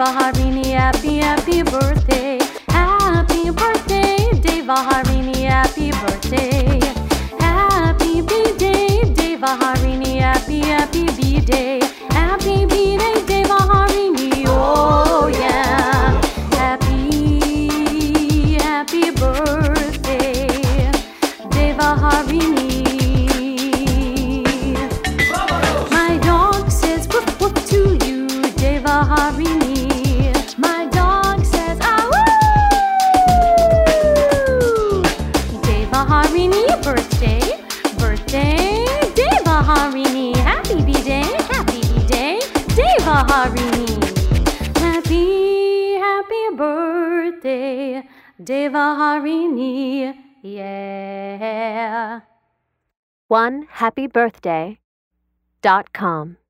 Devaharini, happy, happy birthday. Happy birthday, Devaharini, happy birthday. Happy B-Day, Devaharini, happy, happy B-Day. Happy B-Day, Devaharini, oh yeah. Happy, happy birthday, Devaharini. My dog says woof woof to you, Devaharini. My dog says ah woo. Devaharini, birthday, birthday, Devaharini. Happy B-Day, Devaharini. Happy, happy birthday, Devaharini, yeah. OneHappyBirthday.com